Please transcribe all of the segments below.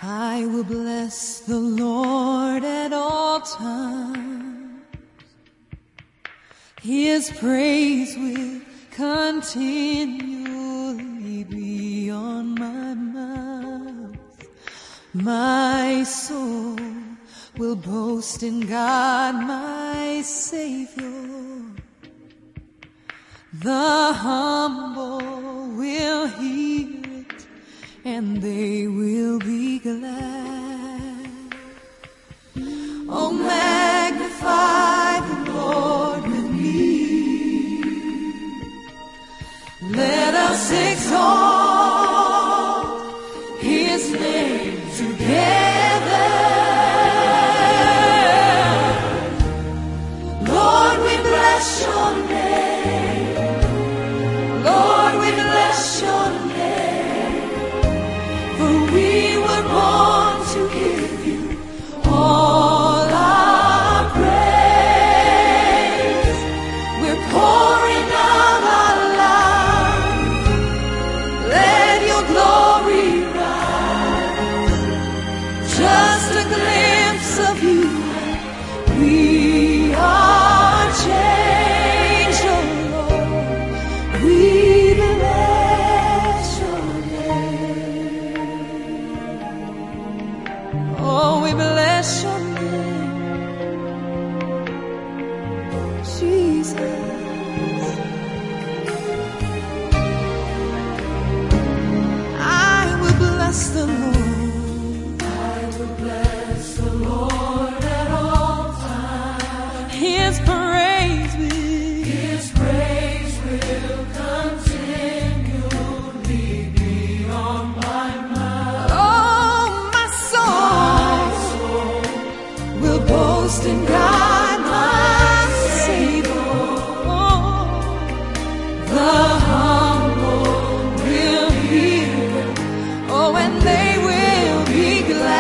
I will bless the Lord at all times. His praise will continually be on my mouth. My soul will boast in God, my Savior. The humble will hear it, and they will be glad. Oh, magnify the Lord with me. Let us exalt His name together. Lord, we bless your name. Lord, we bless your name. For we were born to give you all our praise. We're pouring out our lives. Let your glory rise. Just a glimpse of you, we are changed, oh Lord. We bless your name. Oh, we bless your name, Jesus. I will bless the Lord. I will bless the Lord at all times. His praise will continually be on my mouth. Oh, my soul will boast in God, my Savior. Oh, the humble will hear, oh, and they will be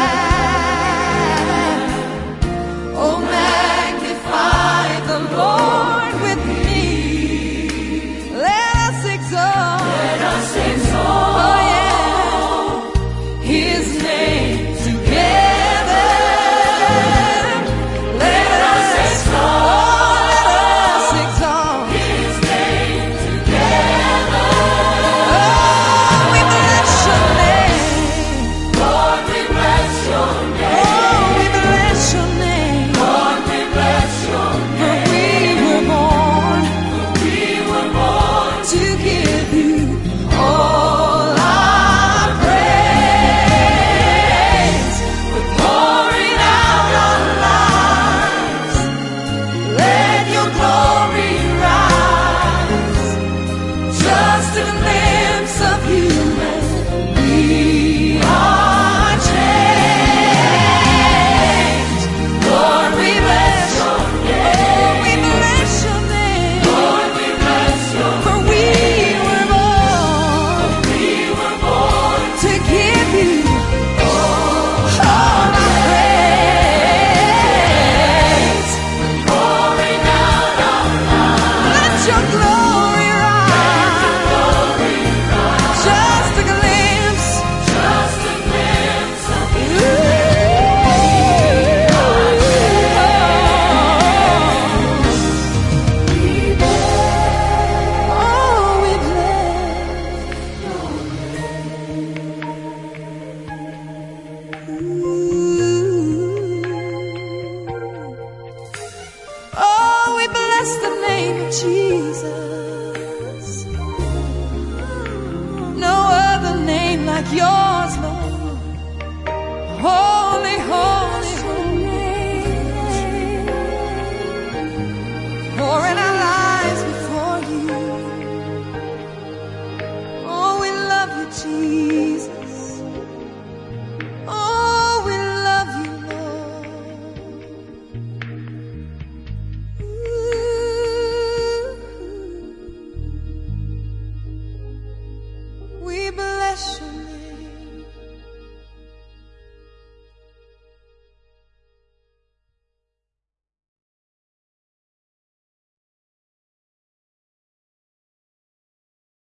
glad. Oh, magnify the Lord with me. Let us exalt. Oh, yeah. His name together. Let us exalt His name together. Oh, we bless your name. Lord, we bless your name. Oh, we bless your name. Lord, we bless your name. For we were born to give you all our praise. We're pouring out our lives. Let your glory rise. Just a glimpse of you, and we are changed. Lord, we bless your name. Oh, we bless your name. Lord, we bless your name. For we were born to give you all our praise. Pouring out our lives. Let your glory rise. Just a glimpse. Of you. Oh, we Oh, we bless the name of Jesus. No other name like yours, Lord. Holy, holy, holy. Pouring our lives before you. Oh, we love you, Jesus. Oh, we love you, Lord. We bless you.